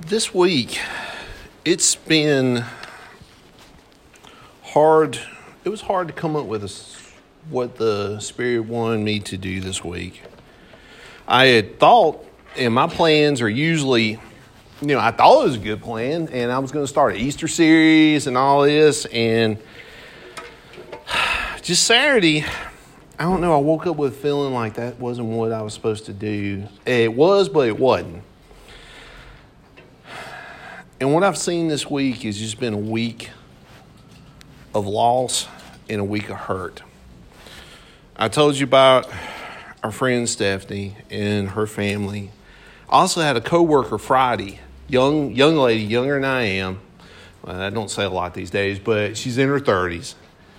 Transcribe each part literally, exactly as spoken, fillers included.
This week, it's been hard. It was hard to come up with a, what the Spirit wanted me to do this week. I had thought, and my plans are usually, you know, I thought it was a good plan, and I was going to start an Easter series and all this, and just Saturday, I don't know, I woke up with a feeling like that wasn't what I was supposed to do. It was, but it wasn't. And what I've seen this week has just been a week of loss and a week of hurt. I told you about our friend Stephanie and her family. I also had a coworker Friday, young young lady, younger than I am. Well, I don't say a lot these days, but she's in her thirties.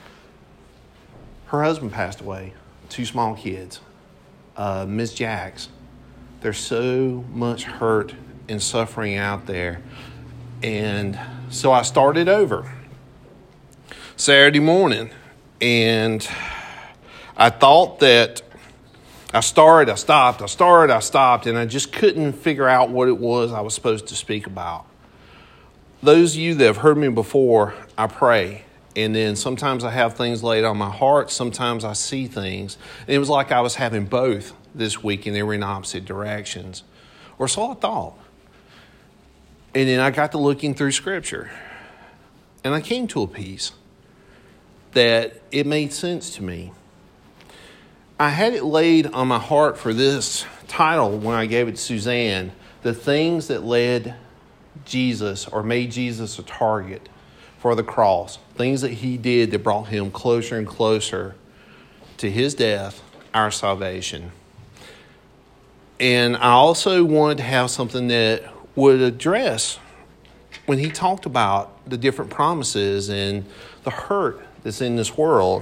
Her husband passed away, two small kids, uh, Miss Jacks. There's so much hurt and suffering out there. And so I started over Saturday morning, and I thought that I started, I stopped, I started, I stopped, and I just couldn't figure out what it was I was supposed to speak about. Those of you that have heard me before, I pray, and then sometimes I have things laid on my heart, sometimes I see things. And it was like I was having both this week, and they were in opposite directions. Or so I thought. And then I got to looking through Scripture, and I came to a piece that it made sense to me. I had it laid on my heart for this title when I gave it to Suzanne, the things that led Jesus or made Jesus a target for the cross, things that he did that brought him closer and closer to his death, our salvation. And I also wanted to have something that would address when he talked about the different promises and the hurt that's in this world.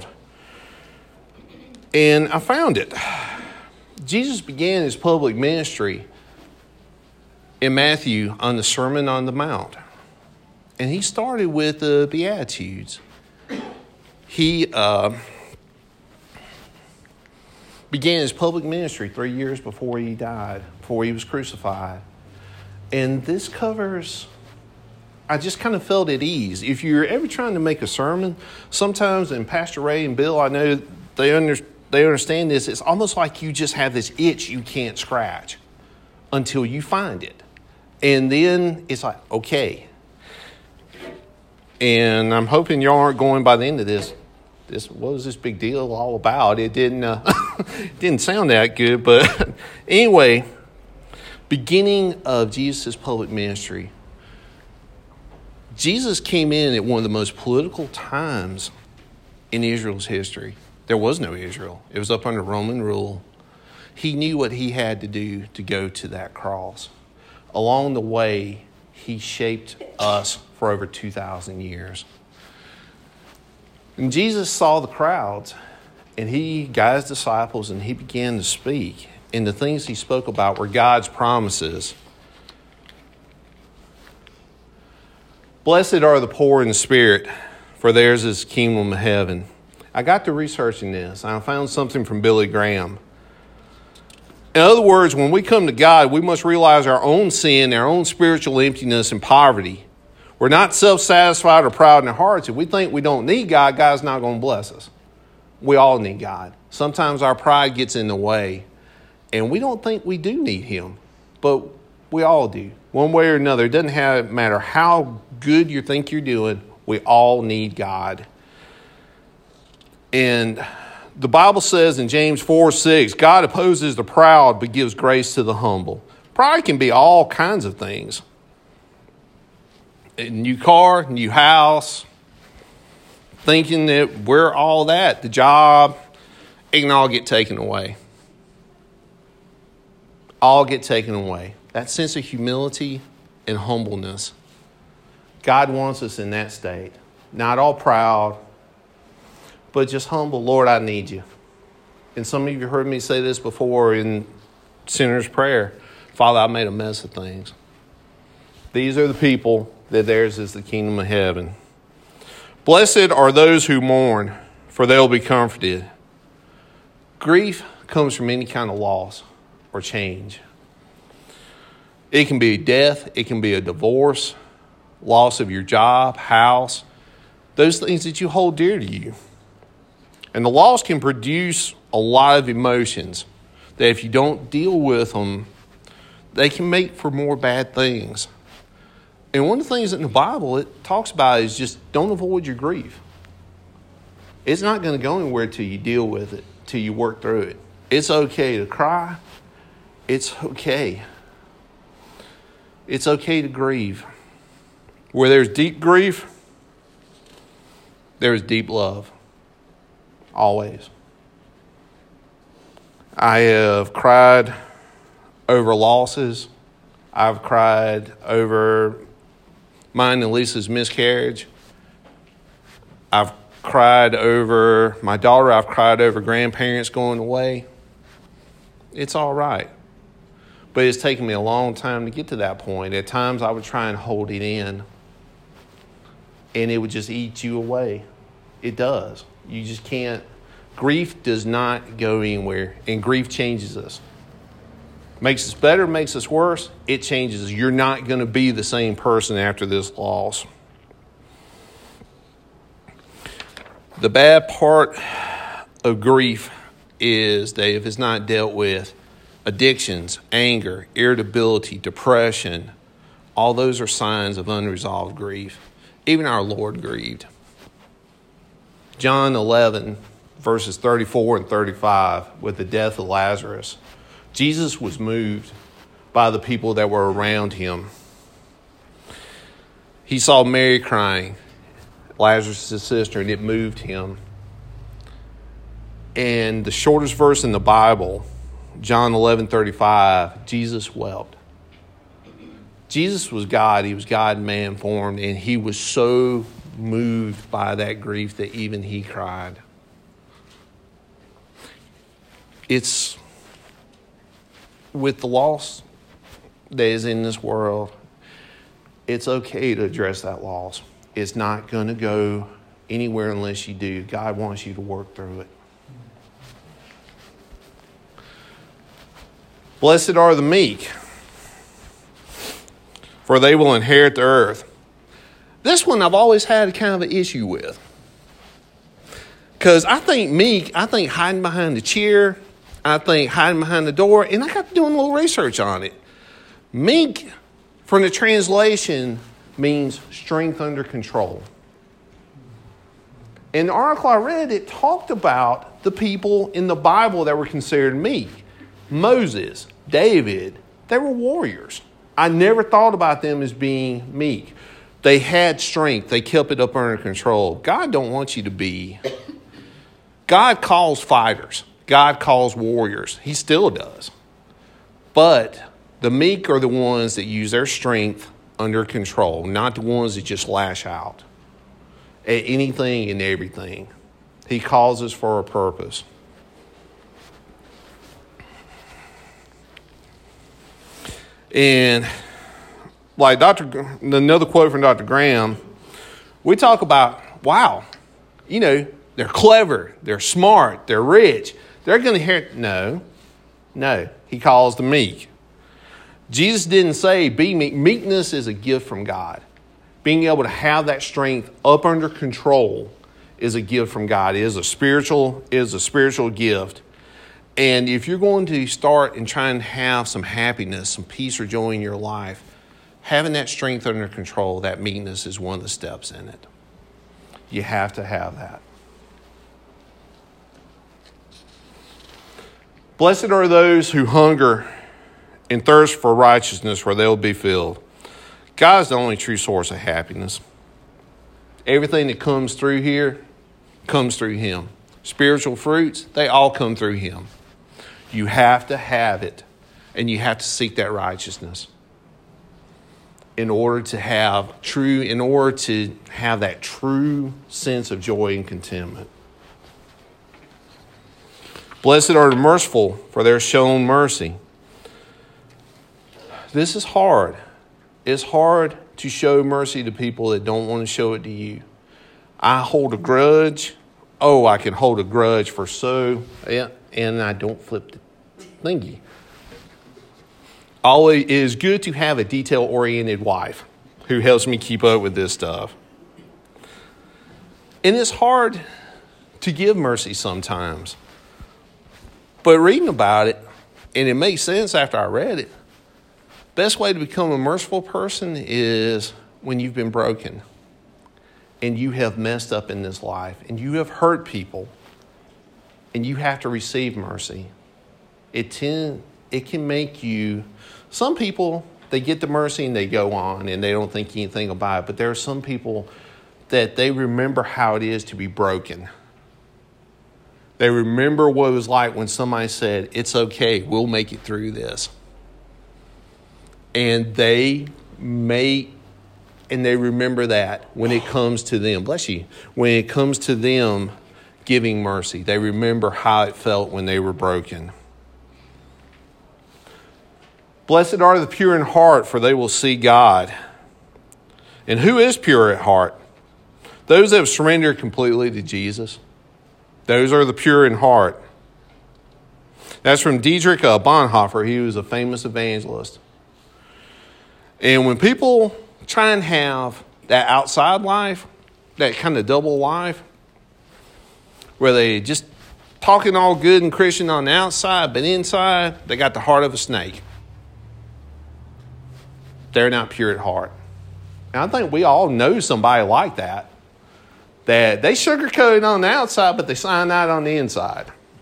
And I found it. Jesus began his public ministry in Matthew on the Sermon on the Mount. And he started with the Beatitudes. He uh, began his public ministry three years before he died, before he was crucified. And this covers, I just kind of felt at ease. If you're ever trying to make a sermon, sometimes, and Pastor Ray and Bill, I know they, under, they understand this, it's almost like you just have this itch you can't scratch until you find it. And then it's like, okay. And I'm hoping y'all aren't going by the end of this, this what was this big deal all about? It didn't, uh, didn't sound that good, but anyway, beginning of Jesus' public ministry, Jesus came in at one of the most political times in Israel's history. There was no Israel. It was up under Roman rule. He knew what he had to do to go to that cross. Along the way, he shaped us for over two thousand years. And Jesus saw the crowds, and he got his disciples, and he began to speak. And the things he spoke about were God's promises. Blessed are the poor in spirit, for theirs is the kingdom of heaven. I got to researching this, and I found something from Billy Graham. In other words, when we come to God, we must realize our own sin, our own spiritual emptiness and poverty. We're not self-satisfied or proud in our hearts. If we think we don't need God, God's not going to bless us. We all need God. Sometimes our pride gets in the way. And we don't think we do need him, but we all do. One way or another, it doesn't have, matter how good you think you're doing, we all need God. And the Bible says in James four six, God opposes the proud but gives grace to the humble. Pride can be all kinds of things. A new car, new house, thinking that we're all that, the job, it can all get taken away. All get taken away. That sense of humility and humbleness. God wants us in that state. Not all proud, but just humble. Lord, I need you. And some of you heard me say this before in Sinner's Prayer. Father, I made a mess of things. These are the people that theirs is the kingdom of heaven. Blessed are those who mourn, for they'll be comforted. Grief comes from any kind of loss or change. It can be death. It can be a divorce, loss of your job, house, those things that you hold dear to you. And the loss can produce a lot of emotions that if you don't deal with them, they can make for more bad things. And one of the things in the Bible it talks about is just don't avoid your grief. It's not going to go anywhere till you deal with it, till you work through it. It's okay to cry. It's okay. It's okay to grieve. Where there's deep grief, there is deep love. Always. I have cried over losses. I've cried over mine and Lisa's miscarriage. I've cried over my daughter. I've cried over grandparents going away. It's all right. But it's taken me a long time to get to that point. At times I would try and hold it in, and it would just eat you away. It does. You just can't. Grief does not go anywhere, and grief changes us. Makes us better, makes us worse. It changes us. You're not going to be the same person after this loss. The bad part of grief is that if it's not dealt with, addictions, anger, irritability, depression, all those are signs of unresolved grief. Even our Lord grieved. John eleven, verses thirty-four and thirty-five, with the death of Lazarus, Jesus was moved by the people that were around him. He saw Mary crying, Lazarus' sister, and it moved him. And the shortest verse in the Bible, John eleven thirty-five, Jesus wept. Jesus was God. He was God in man formed, and he was so moved by that grief that even he cried. It's with the loss that is in this world, it's okay to address that loss. It's not going to go anywhere unless you do. God wants you to work through it. Blessed are the meek, for they will inherit the earth. This one I've always had kind of an issue with. Because I think meek, I think hiding behind the chair, I think hiding behind the door, and I got doing a little research on it. Meek, from the translation, means strength under control. In the article I read, it talked about the people in the Bible that were considered meek. Moses, David, they were warriors. I never thought about them as being meek. They had strength. They kept it up under control. God don't want you to be. God calls fighters. God calls warriors. He still does. But the meek are the ones that use their strength under control, not the ones that just lash out at anything and everything. He calls us for a purpose. And like Doctor another quote from Doctor Graham, we talk about, wow, you know, they're clever, they're smart, they're rich. They're going to hear, no, no. He calls the meek. Jesus didn't say be meek. Meekness is a gift from God. Being able to have that strength up under control is a gift from God. It is a spiritual, it is a spiritual gift. And if you're going to start and try and have some happiness, some peace or joy in your life, having that strength under control, that meekness is one of the steps in it. You have to have that. Blessed are those who hunger and thirst for righteousness, for they'll be filled. God is the only true source of happiness. Everything that comes through here comes through him. Spiritual fruits, they all come through him. You have to have it, and you have to seek that righteousness in order to have true, in order to have that true sense of joy and contentment. Blessed are the merciful, for they're shown mercy. This is hard. It's hard to show mercy to people that don't want to show it to you. I hold a grudge. Oh, I can hold a grudge for so, yeah, and I don't flip the thingy. Always, it is good to have a detail-oriented wife who helps me keep up with this stuff. And it's hard to give mercy sometimes. But reading about it, and it makes sense after I read it, best way to become a merciful person is when you've been broken and you have messed up in this life and you have hurt people and you have to receive mercy. It tend, it can make you, some people, they get the mercy and they go on and they don't think anything about it. But there are some people that they remember how it is to be broken. They remember what it was like when somebody said, it's okay, we'll make it through this. And they may, and they remember that when it comes to them, bless you, when it comes to them giving mercy, they remember how it felt when they were broken. Blessed are the pure in heart, for they will see God. And who is pure at heart? Those that have surrendered completely to Jesus. Those are the pure in heart. That's from Dietrich uh, Bonhoeffer. He was a famous evangelist. And when people try and have that outside life, that kind of double life, where they just talking all good and Christian on the outside, but inside they got the heart of a snake. They're not pure at heart. And I think we all know somebody like that. That they sugarcoat it on the outside, but they sign out on the inside.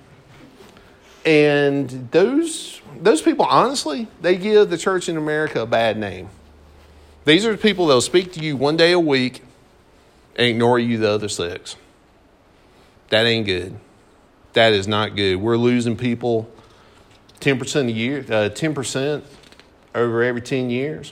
And those those people, honestly, they give the church in America a bad name. These are the people that will speak to you one day a week and ignore you the other six. That ain't good. That is not good. We're losing people ten percent a year, uh, ten percent over every ten years.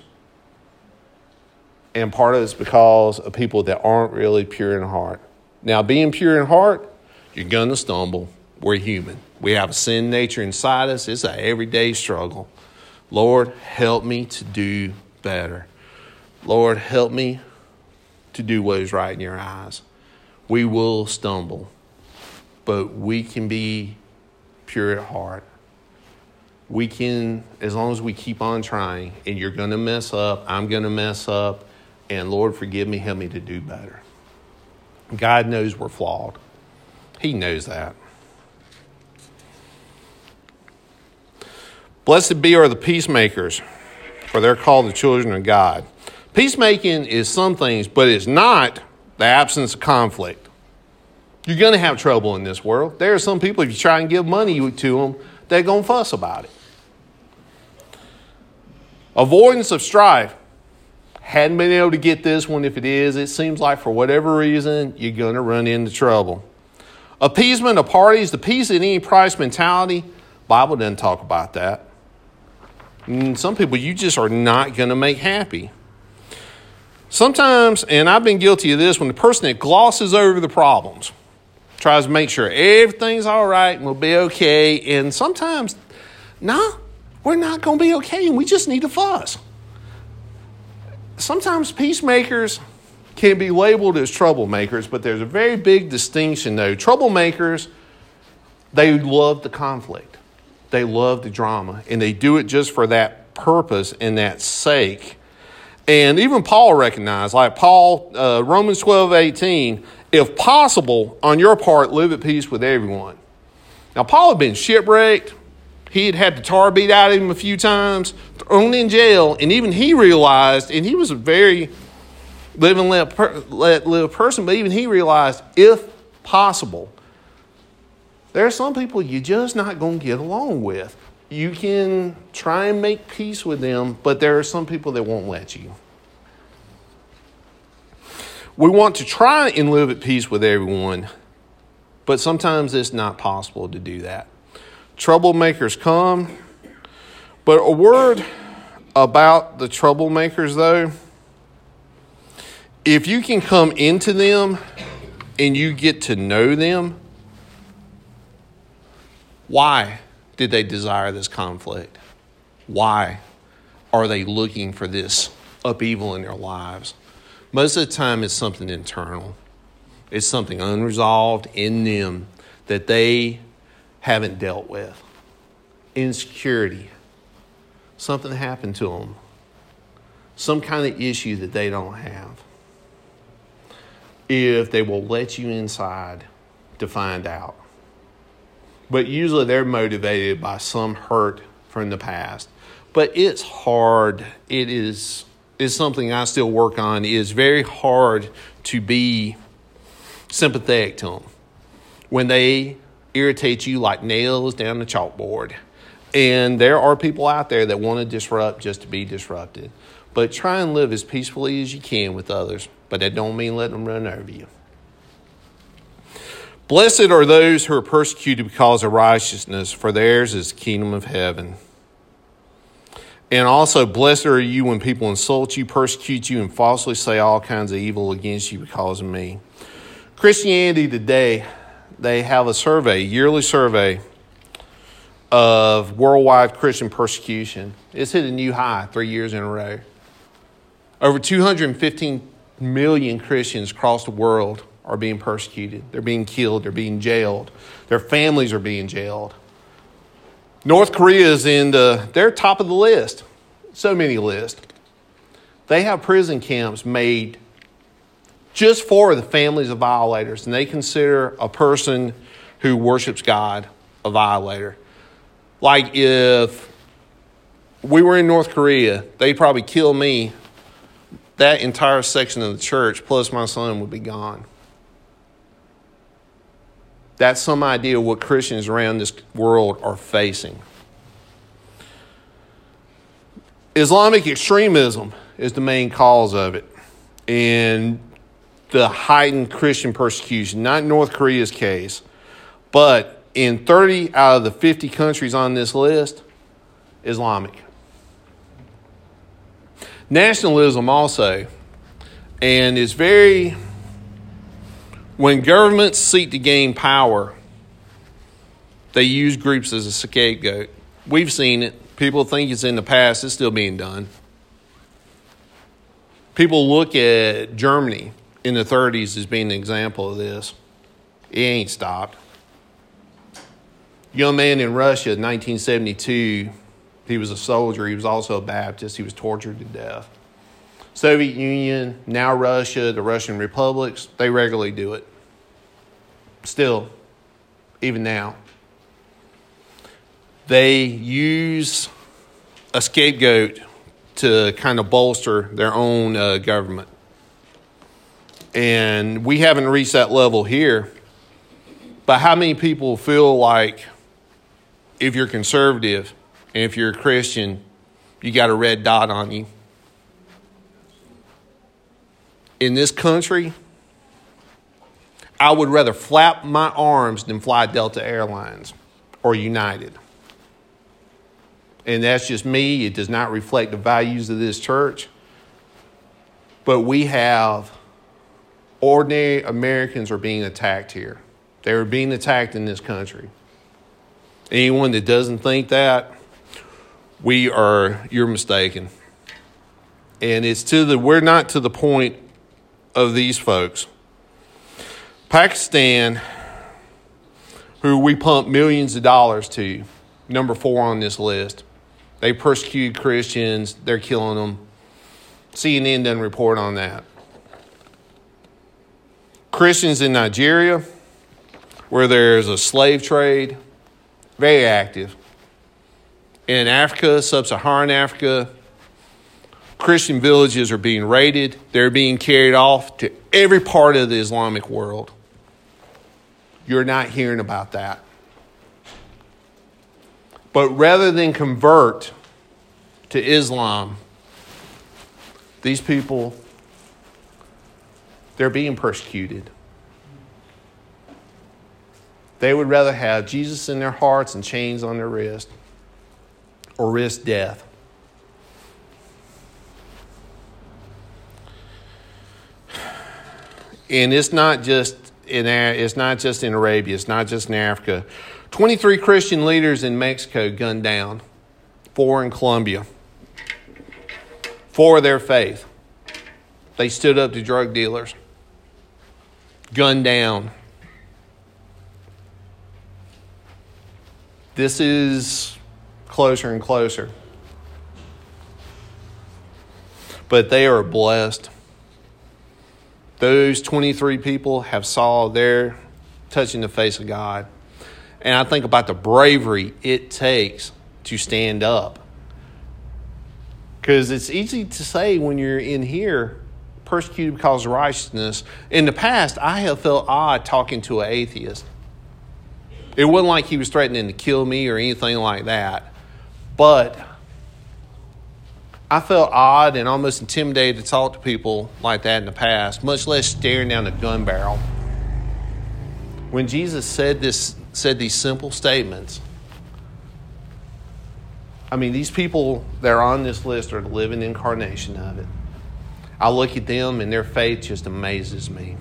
And part of it's because of people that aren't really pure in heart. Now, being pure in heart, you're going to stumble. We're human. We have a sin nature inside us. It's an everyday struggle. Lord, help me to do better. Lord, help me to do what is right in your eyes. We will stumble, but we can be pure at heart. We can, as long as we keep on trying, and you're going to mess up, I'm going to mess up, and Lord, forgive me, help me to do better. God knows we're flawed. He knows that. Blessed be are the peacemakers, for they're called the children of God. Peacemaking is some things, but it's not the absence of conflict. You're going to have trouble in this world. There are some people, if you try and give money to them, they're going to fuss about it. Avoidance of strife. Hadn't been able to get this one. If it is, it seems like for whatever reason, you're going to run into trouble. Appeasement of parties, the peace at any price mentality. Bible doesn't talk about that. And some people you just are not going to make happy. Sometimes, and I've been guilty of this, when the person that glosses over the problems, tries to make sure everything's all right and we'll be okay. And sometimes, no, we're not going to be okay and we just need to fuss. Sometimes peacemakers can be labeled as troublemakers, but there's a very big distinction though. Troublemakers, they love the conflict. They love the drama, and they do it just for that purpose and that sake. And even Paul recognized, like Paul, uh, Romans twelve eighteen, if possible, on your part, live at peace with everyone. Now, Paul had been shipwrecked. He had had the tar beat out of him a few times, thrown in jail, and even he realized, and he was a very live and let, per, let live person, but even he realized, if possible, there are some people you're just not going to get along with. You can try and make peace with them, but there are some people that won't let you. We want to try and live at peace with everyone, but sometimes it's not possible to do that. Troublemakers come, but a word about the troublemakers, though, if you can come into them and you get to know them, why did they desire this conflict? Why are they looking for this upheaval in their lives? Most of the time it's something internal. It's something unresolved in them that they haven't dealt with. Insecurity. something happened to them, some kind of issue that they don't have, if they will let you inside to find out. But usually they're motivated by some hurt from the past. But it's hard. It is is something I still work on. It is very hard to be sympathetic to them when they irritate you like nails down the chalkboard. And there are people out there that want to disrupt just to be disrupted. But try and live as peacefully as you can with others. But that don't mean let them run over you. Blessed are those who are persecuted because of righteousness, for theirs is the kingdom of heaven. And also, blessed are you when people insult you, persecute you, and falsely say all kinds of evil against you because of me. Christianity Today, they have a survey, yearly survey of worldwide Christian persecution. It's hit a new high three years in a row. Over two hundred fifteen million Christians across the world are being persecuted. They're being killed. They're being jailed. Their families are being jailed. North Korea is in the, they're top of the list. So many lists. They have prison camps made just for the families of violators. And they consider a person who worships God a violator. Like if we were in North Korea, they'd probably kill me. That entire section of the church, plus my son, would be gone. That's some idea of what Christians around this world are facing. Islamic extremism is the main cause of it. And the heightened Christian persecution, not North Korea's case, but in thirty out of the fifty countries on this list, Islamic. Nationalism also, and it's very, when governments seek to gain power, they use groups as a scapegoat. We've seen it. People think it's in the past. It's still being done. People look at Germany in the thirties as being an example of this. It ain't stopped. Young man in Russia in nineteen seventy-two, he was a soldier. He was also a Baptist. He was tortured to death. Soviet Union, now Russia, the Russian republics, they regularly do it. Still, even now. They use a scapegoat to kind of bolster their own uh, government. And we haven't reached that level here. But how many people feel like if you're conservative and if you're a Christian, you got a red dot on you? In this country, I would rather flap my arms than fly Delta Airlines or United. And that's just me. It does not reflect the values of this church. But we have ordinary Americans are being attacked here. They are being attacked in this country. Anyone that doesn't think that, we are, you're mistaken. And it's to the, we're not to the point of these folks. Pakistan, who we pump millions of dollars to, number four on this list. They persecute Christians. They're killing them. C N N doesn't report on that. Christians in Nigeria, where there's a slave trade, very active. In Africa, sub-Saharan Africa, Christian villages are being raided. They're being carried off to every part of the Islamic world. You're not hearing about that. But rather than convert to Islam, these people, they're being persecuted. They would rather have Jesus in their hearts and chains on their wrist or risk death. And it's not just in it's not just in Arabia, it's not just in Africa. twenty-three Christian leaders in Mexico gunned down, four in Colombia, for their faith. They stood up to drug dealers, gunned down. This is closer and closer. but they are blessed. Those twenty-three people have saw their touching the face of God. And I think about the bravery it takes to stand up. Because it's easy to say when you're in here, persecuted because of righteousness. In the past, I have felt odd talking to an atheist. It wasn't like he was threatening to kill me or anything like that. But I felt odd and almost intimidated to talk to people like that in the past, much less staring down a gun barrel. When Jesus said this, said these simple statements, I mean, these people that are on this list are the living incarnation of it. I look at them and their faith just amazes me.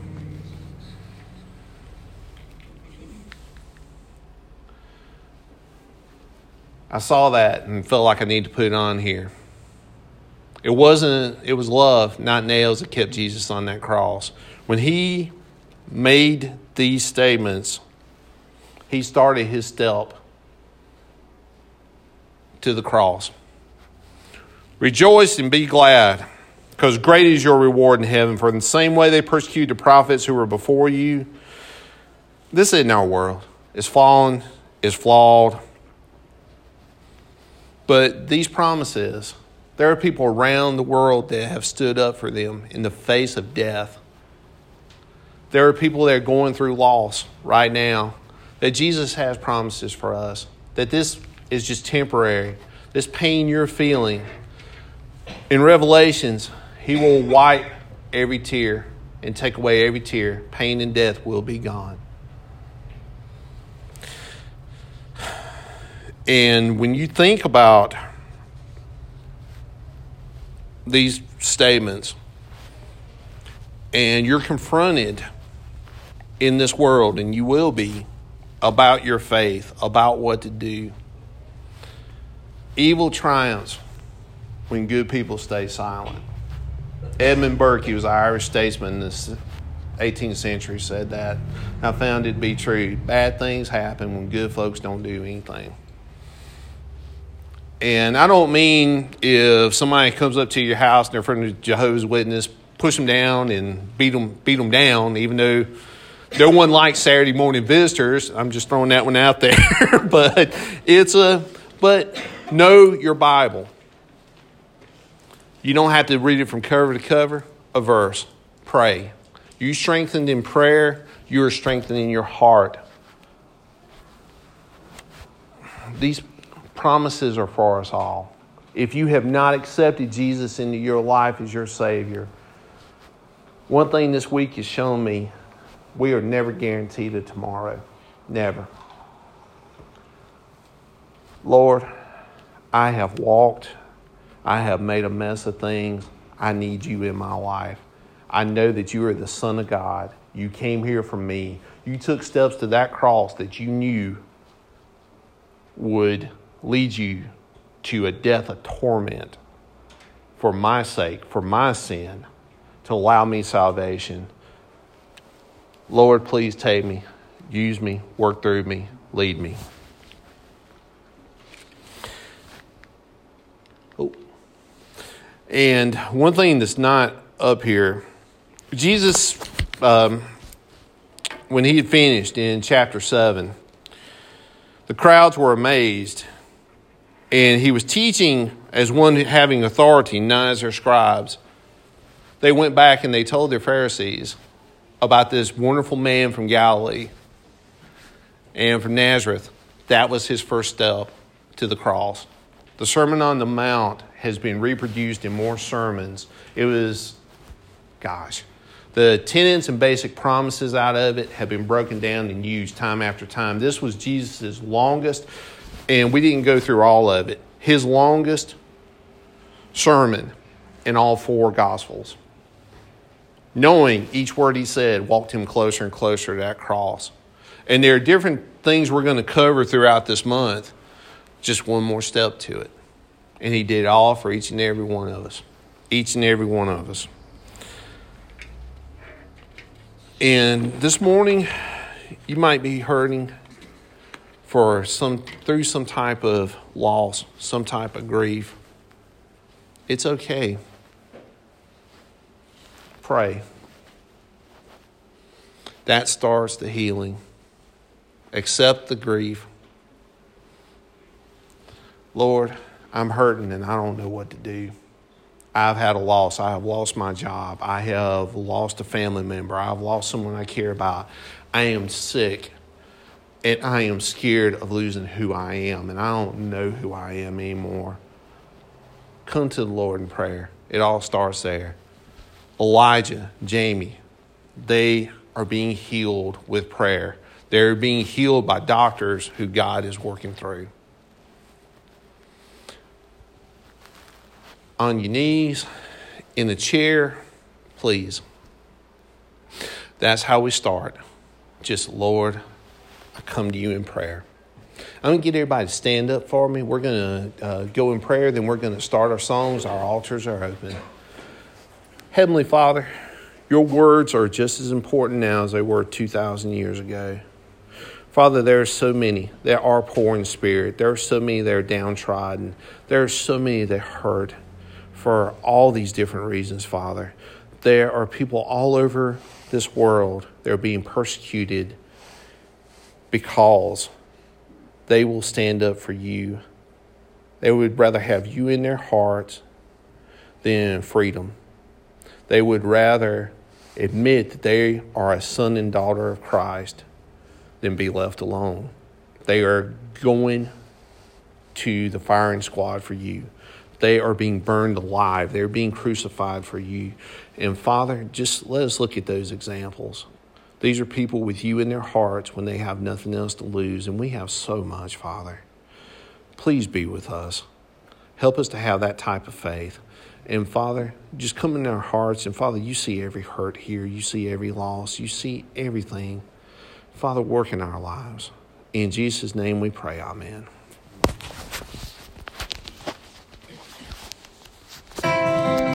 I saw that and felt like I need to put it on here. It wasn't, it was love, not nails, that kept Jesus on that cross. When he made these statements, he started his step to the cross. Rejoice and be glad, because great is your reward in heaven. For in the same way they persecuted the prophets who were before you. This isn't our world. It's fallen, it's flawed. But these promises, there are people around the world that have stood up for them in the face of death. There are people that are going through loss right now, that Jesus has promises for us, that this is just temporary. This pain you're feeling, in Revelations, he will wipe every tear and take away every tear. Pain and death will be gone. And when you think about these statements and you're confronted in this world, and you will be, about your faith, about what to do, evil triumphs when good people stay silent. Edmund Burke, he was an Irish statesman in the eighteenth century, said that. I found it to be true. Bad things happen when good folks don't do anything. And I don't mean if somebody comes up to your house and they're from the Jehovah's Witness, push them down and beat them, beat them down, even though no one likes Saturday morning visitors. I'm just throwing that one out there. but it's a, but know your Bible. You don't have to read it from cover to cover. A verse. Pray. You strengthened in prayer, you are strengthening your heart. These promises are for us all. If you have not accepted Jesus into your life as your Savior, one thing this week has shown me, we are never guaranteed a tomorrow. Never. Lord, I have walked. I have made a mess of things. I need you in my life. I know that you are the Son of God. You came here for me. You took steps to that cross that you knew would lead you to a death of torment for my sake, for my sin, to allow me salvation. Lord, please take me, use me, work through me, lead me. Oh. And one thing that's not up here, Jesus, um, when he had finished in chapter seven, the crowds were amazed, and he was teaching as one having authority, not as their scribes. They went back and they told their Pharisees about this wonderful man from Galilee and from Nazareth. That was his first step to the cross. The Sermon on the Mount has been reproduced in more sermons. It was, gosh, the tenets and basic promises out of it have been broken down and used time after time. This was Jesus' longest, and we didn't go through all of it, his longest sermon in all four Gospels. Knowing each word he said walked him closer and closer to that cross. And there are different things we're going to cover throughout this month. Just one more step to it. And he did it all for each and every one of us. Each and every one of us. And this morning, you might be hurting for some through some type of loss, some type of grief. It's okay. Pray. That starts the healing. Accept the grief. Lord, I'm hurting and I don't know what to do. I've had a loss. I have lost my job. I have lost a family member. I've lost someone I care about. I am sick. And I am scared of losing who I am. And I don't know who I am anymore. Come to the Lord in prayer. It all starts there. Elijah, Jamie, they are being healed with prayer. They're being healed by doctors who God is working through. On your knees, in the chair, please. That's how we start. Just, Lord, I come to you in prayer. I'm going to get everybody to stand up for me. We're going to uh, go in prayer, then we're going to start our songs. Our altars are open. Heavenly Father, your words are just as important now as they were two thousand years ago. Father, there are so many that are poor in spirit. There are so many that are downtrodden. There are so many that hurt for all these different reasons, Father. There are people all over this world that are being persecuted because they will stand up for you. They would rather have you in their hearts than freedom. They would rather admit that they are a son and daughter of Christ than be left alone. They are going to the firing squad for you. They are being burned alive. They're being crucified for you. And Father, just let us look at those examples. These are people with you in their hearts when they have nothing else to lose. And we have so much, Father. Please be with us. Help us to have that type of faith. And Father, just come in our hearts. And Father, you see every hurt here. You see every loss. You see everything. Father, work in our lives. In Jesus' name we pray, amen.